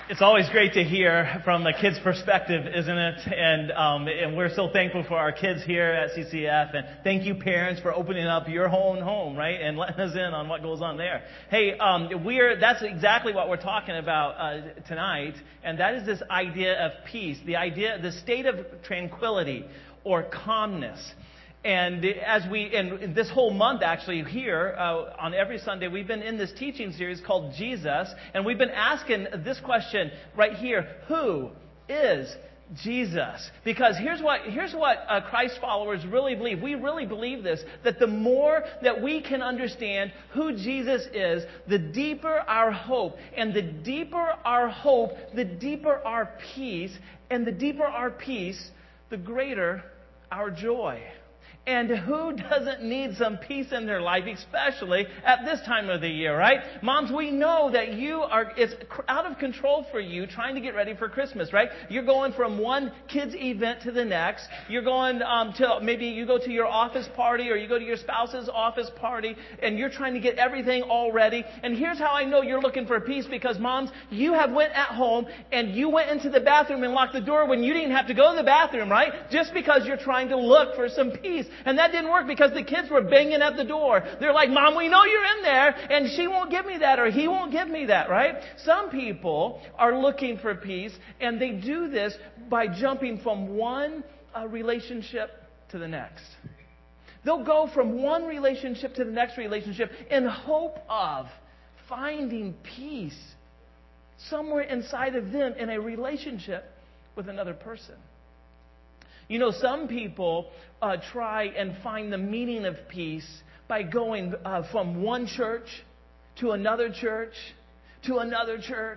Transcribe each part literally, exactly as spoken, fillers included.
It's always great to hear from the kids' perspective, isn't it? And um, and we're so thankful for our kids here at C C F. And thank you, parents, for opening up your own home, right? And letting us in on what goes on there. Hey, um, we're that's exactly what we're talking about uh, tonight. And that is this idea of peace, the idea, the state of tranquility or calmness. And as we, and this whole month actually here, uh, on every Sunday, we've been in this teaching series called Jesus. And we've been asking this question right here: who is Jesus? Because here's what, here's what uh, Christ followers really believe. We really believe this, that the more that we can understand who Jesus is, the deeper our hope. And the deeper our hope, the deeper our peace. And the deeper our peace, the greater our joy. And who doesn't need some peace in their life, especially at this time of the year, right? Moms, we know that you are, it's out of control for you trying to get ready for Christmas, right? You're going from one kid's event to the next. You're going um, to, maybe you go to your office party or you go to your spouse's office party and you're trying to get everything all ready. And here's how I know you're looking for peace, because moms, you have went at home and you went into the bathroom and locked the door when you didn't have to go to the bathroom, right? Just because you're trying to look for some peace. And that didn't work because the kids were banging at the door. They're like, Mom, we know you're in there, and she won't give me that, or he won't give me that, right? Some people are looking for peace, and they do this by jumping from one uh, relationship to the next. They'll go from one relationship to the next relationship in hope of finding peace somewhere inside of them in a relationship with another person. You know, some people uh, try and find the meaning of peace by going uh, from one church to another church to another church.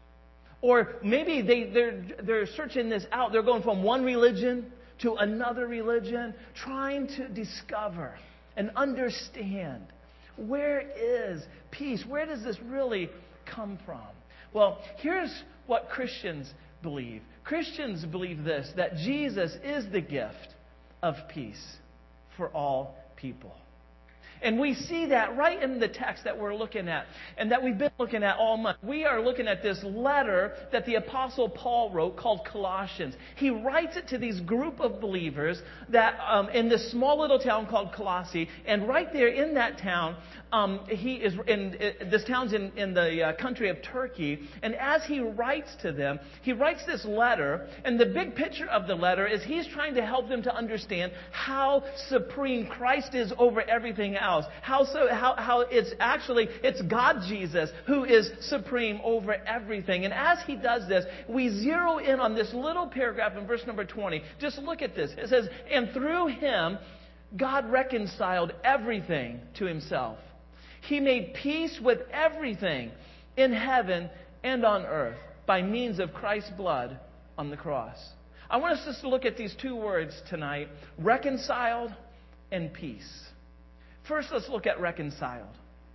Or maybe they, they're, they're searching this out. They're going from one religion to another religion, trying to discover and understand, where is peace? Where does this really come from? Well, here's what Christians believe. Christians believe this, that Jesus is the gift of peace for all people. And we see that right in the text that we're looking at and that we've been looking at all month. We are looking at this letter that the Apostle Paul wrote called Colossians. He writes it to these group of believers that um, in this small little town called Colossae. And right there in that town, um, he is in uh, this town's in, in the uh, country of Turkey. And as he writes to them, he writes this letter. And the big picture of the letter is he's trying to help them to understand how supreme Christ is over everything else. How so? How, how it's actually, it's God Jesus who is supreme over everything. And as he does this, we zero in on this little paragraph in verse number twenty. Just look at this. It says, and through him, God reconciled everything to himself. He made peace with everything in heaven and on earth by means of Christ's blood on the cross. I want us just to look at these two words tonight, reconciled and peace. First, let's look at reconciled.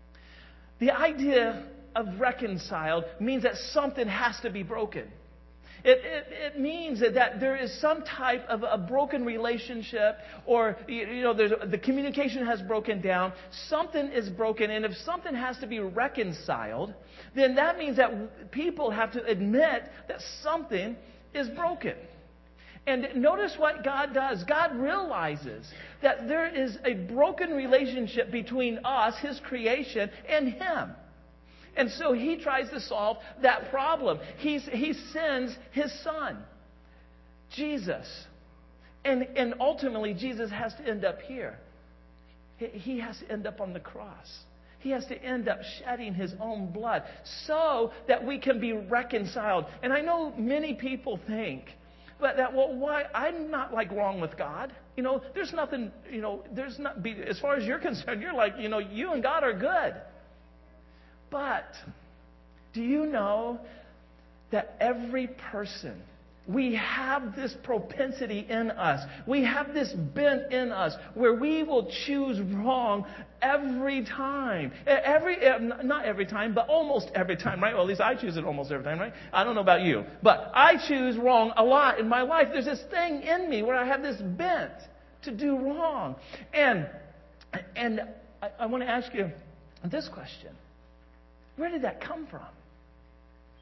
The idea of reconciled means that something has to be broken. It, it, it means that, that there is some type of a broken relationship, or you know, there's, the communication has broken down. Something is broken, and if something has to be reconciled, then that means that people have to admit that something is broken. And notice what God does. God realizes that there is a broken relationship between us, His creation, and Him. And so He tries to solve that problem. He's, he sends His Son, Jesus. And, and ultimately, Jesus has to end up here. He, he has to end up on the cross. He has to end up shedding His own blood so that we can be reconciled. And I know many people think, But that, well, why? I'm not like wrong with God. You know, there's nothing, you know, there's not, be, as far as you're concerned, you're like, you know, you and God are good. But do you know that every person, we have this propensity in us. We have this bent in us where we will choose wrong every time. Every, not every time, but almost every time, right? Well, at least I choose it almost every time, right? I don't know about you. But I choose wrong a lot in my life. There's this thing in me where I have this bent to do wrong. And, and I, I want to ask you this question. Where did that come from?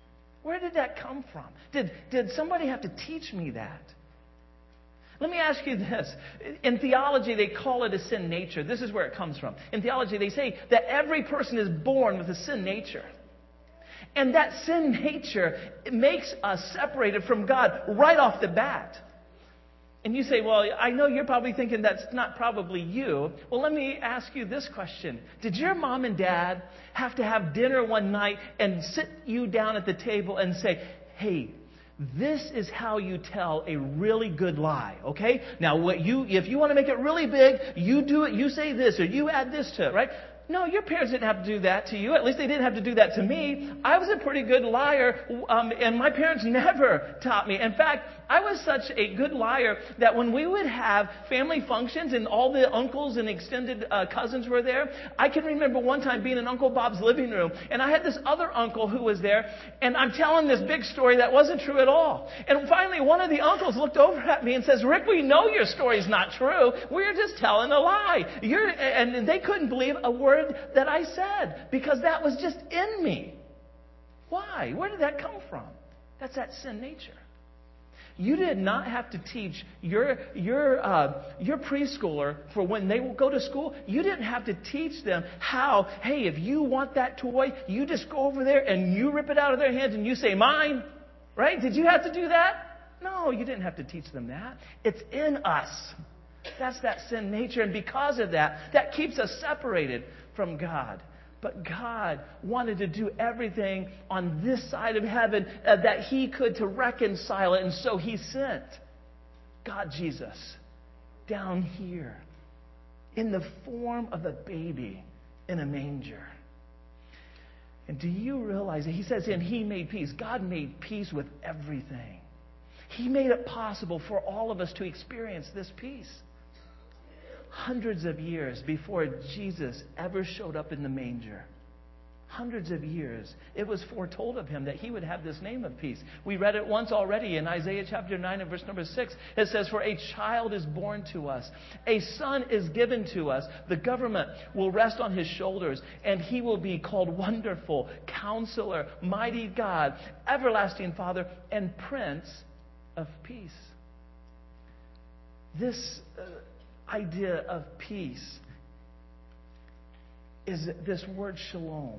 Where did that come from? Did, did somebody have to teach me that? Let me ask you this. In theology, they call it a sin nature. This is where it comes from. In theology, they say that every person is born with a sin nature. And that sin nature makes us separated from God right off the bat. And you say, well, I know you're probably thinking that's not probably you. Well, let me ask you this question. Did your mom and dad have to have dinner one night and sit you down at the table and say, hey, this is how you tell a really good lie, okay? Now, what you, if you want to make it really big, you do it, you say this or you add this to it, right? No, your parents didn't have to do that to you. At least they didn't have to do that to me. I was a pretty good liar, um, and my parents never taught me. In fact, I was such a good liar that when we would have family functions and all the uncles and extended uh, cousins were there, I can remember one time being in Uncle Bob's living room, and I had this other uncle who was there, and I'm telling this big story that wasn't true at all. And finally, one of the uncles looked over at me and says, Rick, we know your story's not true. We're just telling a lie. You're, and they couldn't believe a word that I said because that was just in me. Why? Where did that come from? That's that sin nature. You did not have to teach your your uh, your preschooler for when they will go to school. You didn't have to teach them how, hey, if you want that toy, you just go over there and you rip it out of their hands and you say, mine. Right? Did you have to do that? No, you didn't have to teach them that. It's in us. That's that sin nature. And because of that, that keeps us separated from God. But God wanted to do everything on this side of heaven uh, that He could to reconcile it. And so He sent God Jesus down here in the form of a baby in a manger. And do you realize that He says, and He made peace. God made peace with everything. He made it possible for all of us to experience this peace. Hundreds of years before Jesus ever showed up in the manger, hundreds of years, it was foretold of Him that He would have this name of peace. We read it once already in Isaiah chapter nine and verse number six. It says, for a child is born to us, a son is given to us. The government will rest on His shoulders, and He will be called Wonderful, Counselor, Mighty God, Everlasting Father, and Prince of Peace. This uh, idea of peace is this word shalom.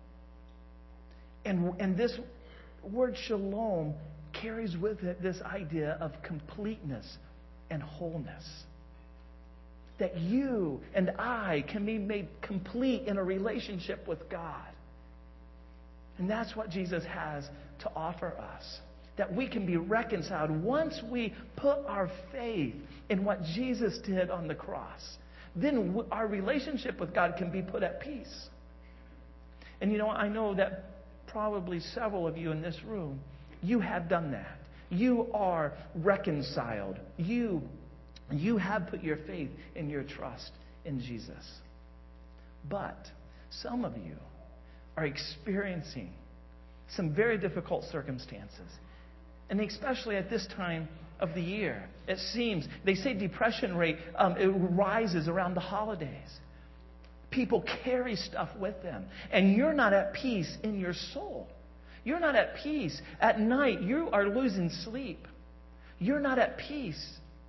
And, and this word shalom carries with it this idea of completeness and wholeness. That you and I can be made complete in a relationship with God. And that's what Jesus has to offer us. That we can be reconciled once we put our faith in what Jesus did on the cross. Then our relationship with God can be put at peace. And you know, I know that probably several of you in this room, you have done that. You are reconciled. You, you have put your faith and your trust in Jesus. But some of you are experiencing some very difficult circumstances. And especially at this time of the year, it seems, they say depression rate um, it rises around the holidays. People carry stuff with them. And you're not at peace in your soul. You're not at peace. At night, you are losing sleep. You're not at peace.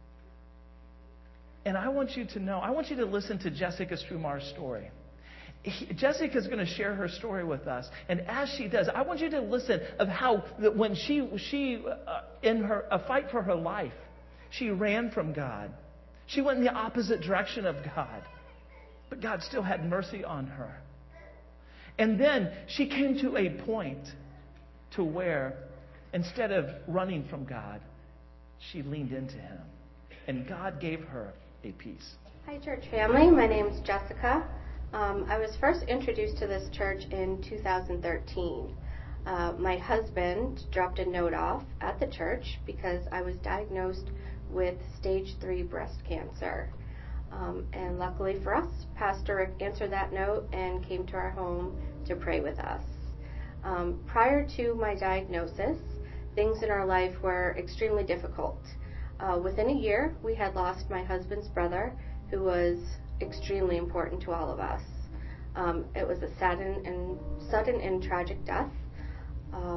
And I want you to know, I want you to listen to Jessica Strumar's story. Jessica is going to share her story with us, and as she does, I want you to listen of how that when she she uh, in her a fight for her life, she ran from God. She went in the opposite direction of God, but God still had mercy on her. And then she came to a point to where instead of running from God, she leaned into Him, and God gave her a peace. Hi, church family. My name is Jessica. Um, I was first introduced to this church in two thousand thirteen. Uh, my husband dropped a note off at the church because I was diagnosed with stage three breast cancer. Um, and luckily for us, Pastor Rick answered that note and came to our home to pray with us. Um, prior to my diagnosis, things in our life were extremely difficult. Uh, within a year, we had lost my husband's brother, who was extremely important to all of us. Um, it was a sudden and sudden and tragic death. Um,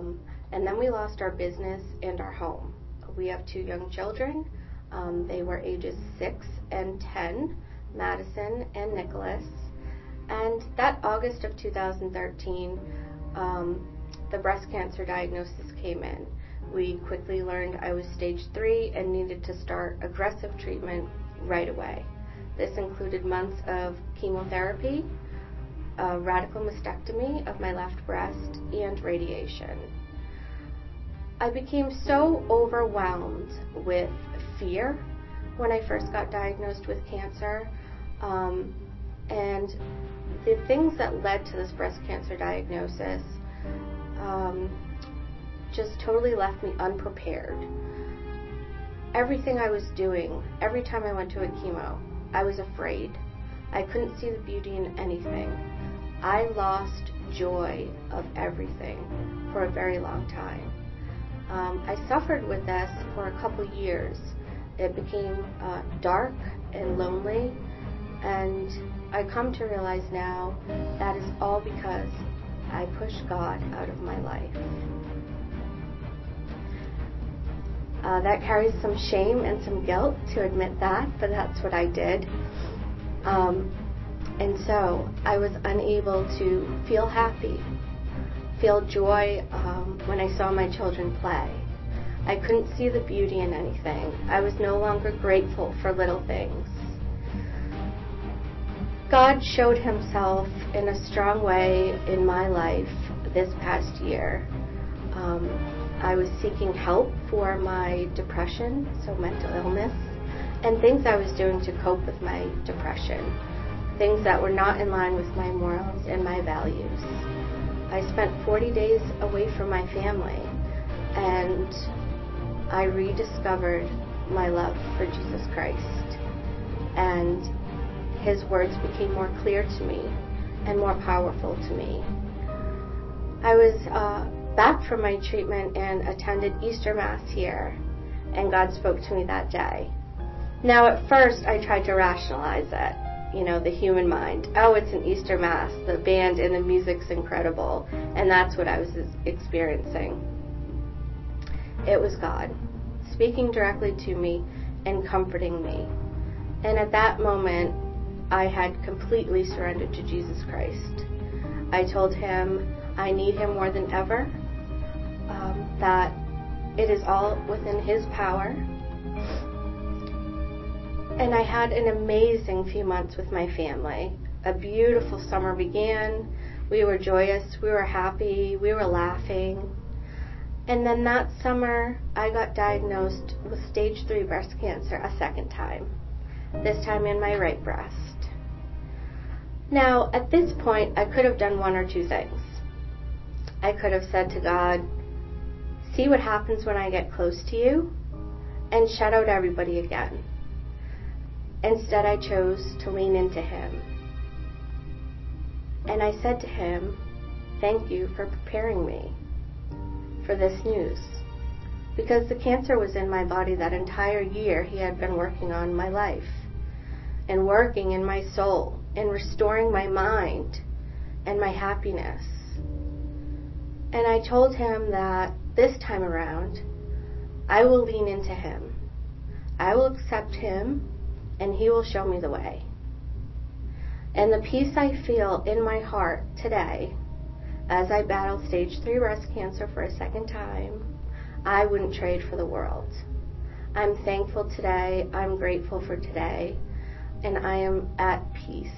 And then we lost our business and our home. We have two young children. Um, they were ages six and ten, Madison and Nicholas. And that August of two thousand thirteen, um, the breast cancer diagnosis came in. We quickly learned I was stage three and needed to start aggressive treatment right away. This included months of chemotherapy, a radical mastectomy of my left breast, and radiation. I became so overwhelmed with fear when I first got diagnosed with cancer, um, and the things that led to this breast cancer diagnosis um, just totally left me unprepared. Everything I was doing, every time I went to a chemo, I was afraid. I couldn't see the beauty in anything. I lost joy of everything for a very long time. Um, I suffered with this for a couple years. It became uh, dark and lonely, and I come to realize now that is all because I pushed God out of my life. Uh, that carries some shame and some guilt to admit that, but that's what I did. Um, and so I was unable to feel happy, feel joy um, when I saw my children play. I couldn't see the beauty in anything. I was no longer grateful for little things. God showed himself in a strong way in my life this past year. Um, I was seeking help for my depression, so mental illness, and things I was doing to cope with my depression, things that were not in line with my morals and my values. I spent forty days away from my family, and I rediscovered my love for Jesus Christ, and his words became more clear to me and more powerful to me. I was uh, back from my treatment and attended Easter Mass here, and God spoke to me that day. Now, at first, I tried to rationalize it, you know, the human mind. Oh, it's an Easter Mass, the band and the music's incredible, and that's what I was experiencing. It was God speaking directly to me and comforting me. And at that moment, I had completely surrendered to Jesus Christ. I told him I need him more than ever, um, that it is all within his power. And I had an amazing few months with my family. A beautiful summer began. We were joyous, we were happy, we were laughing. And then that summer, I got diagnosed with stage three breast cancer a second time, this time in my right breast. Now, at this point, I could have done one or two things. I could have said to God, see what happens when I get close to you, and shut out everybody again. Instead, I chose to lean into him. And I said to him, thank you for preparing me for this news. Because the cancer was in my body that entire year, he had been working on my life and working in my soul and restoring my mind and my happiness. And I told him that this time around, I will lean into him. I will accept him, and he will show me the way. And the peace I feel in my heart today, as I battle stage three breast cancer for a second time, I wouldn't trade for the world. I'm thankful today, I'm grateful for today, and I am at peace.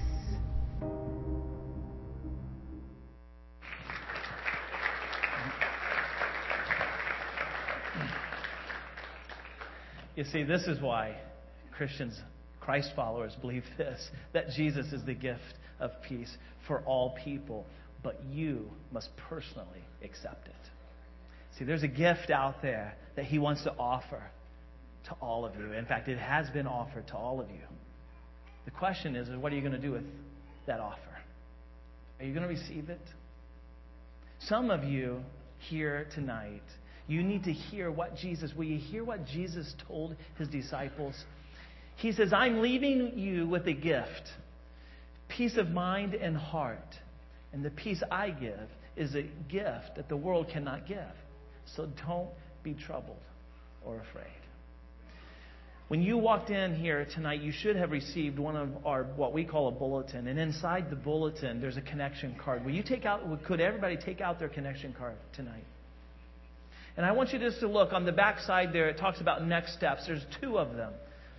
You see, this is why Christians, Christ followers, believe this, that Jesus is the gift of peace for all people, but you must personally accept it. See, there's a gift out there that he wants to offer to all of you. In fact, it has been offered to all of you. The question is, is what are you going to do with that offer? Are you going to receive it? Some of you here tonight, you need to hear what Jesus, will you hear what Jesus told his disciples? He says, I'm leaving you with a gift, peace of mind and heart. And the peace I give is a gift that the world cannot give. So don't be troubled or afraid. When you walked in here tonight, you should have received one of our, what we call a bulletin. And inside the bulletin, there's a connection card. Will you take out, could everybody take out their connection card tonight? And I want you just to look on the back side there. It talks about next steps. There's two of them.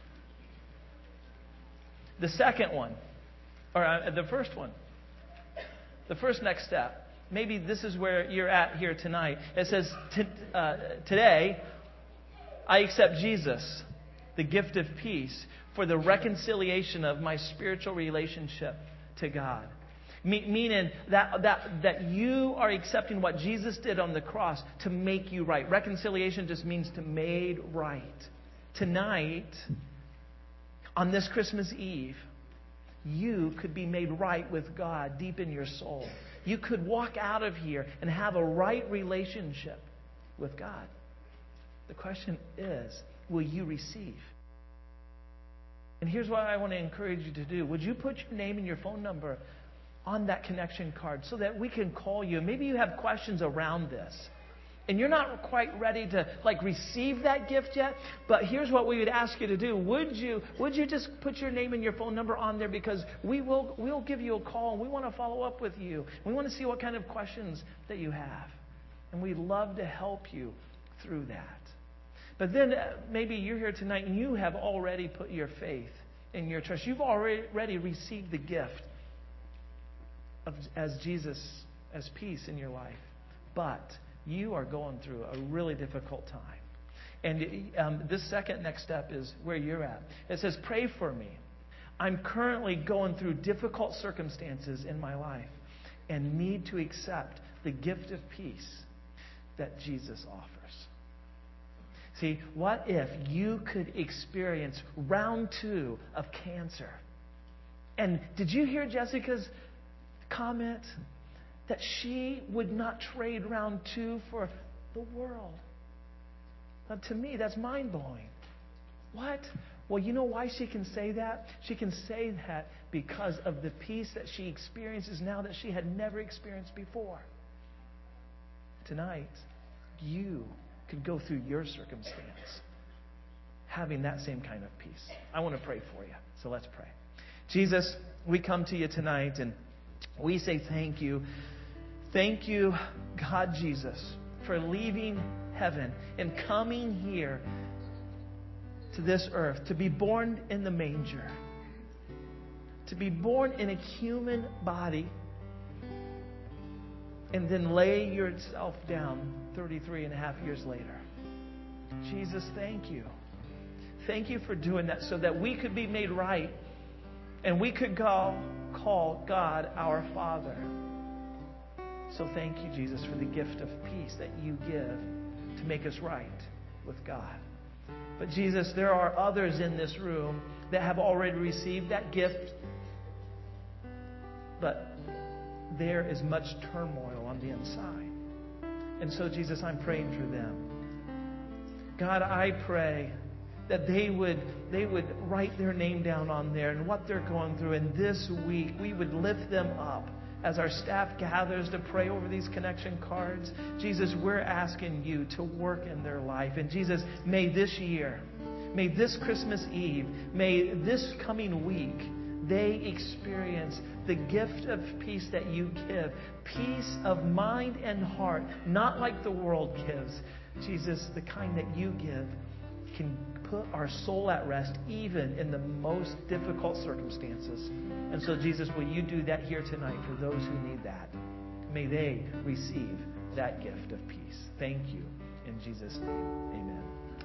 The second one, or uh, the first one, the first next step. Maybe this is where you're at here tonight. It says, t- uh, today, I accept Jesus, the gift of peace, for the reconciliation of my spiritual relationship to God. Me- meaning that, that, that you are accepting what Jesus did on the cross to make you right. Reconciliation just means to made right. Tonight, on this Christmas Eve, you could be made right with God deep in your soul. You could walk out of here and have a right relationship with God. The question is, will you receive? And here's what I want to encourage you to do. Would you put your name and your phone number on that connection card so that we can call you? Maybe you have questions around this. And you're not quite ready to like receive that gift yet. But here's what we would ask you to do. Would you would you just put your name and your phone number on there, because we will we'll give you a call and we want to follow up with you. We want to see what kind of questions that you have. And we'd love to help you through that. But then uh, maybe you're here tonight and you have already put your faith in your trust. You've already, already received the gift of as Jesus, as peace in your life. But you are going through a really difficult time. And um, this second next step is where you're at. It says, pray for me. I'm currently going through difficult circumstances in my life and need to accept the gift of peace that Jesus offers. See, what if you could experience round two of cancer? And did you hear Jessica's comment? That she would not trade round two for the world. Now, to me, that's mind-blowing. What? Well, you know why she can say that? She can say that because of the peace that she experiences now that she had never experienced before. Tonight, you could go through your circumstance having that same kind of peace. I want to pray for you. So let's pray. Jesus, we come to you tonight and we say thank you. Thank you, God Jesus, for leaving heaven and coming here to this earth to be born in the manger, to be born in a human body, and then lay yourself down thirty-three and a half years later. Jesus, thank you. Thank you for doing that so that we could be made right and we could go call God our Father. So thank you, Jesus, for the gift of peace that you give to make us right with God. But Jesus, there are others in this room that have already received that gift, but there is much turmoil on the inside. And so, Jesus, I'm praying for them. God, I pray that they would they would write their name down on there and what they're going through. And this week, we would lift them up as our staff gathers to pray over these connection cards. Jesus, we're asking you to work in their life. And Jesus, may this year, may this Christmas Eve, may this coming week, they experience the gift of peace that you give. Peace of mind and heart, not like the world gives. Jesus, the kind that you give can put our soul at rest even in the most difficult circumstances. And so, Jesus, will you do that here tonight for those who need that? May they receive that gift of peace. Thank you. In Jesus' name, amen.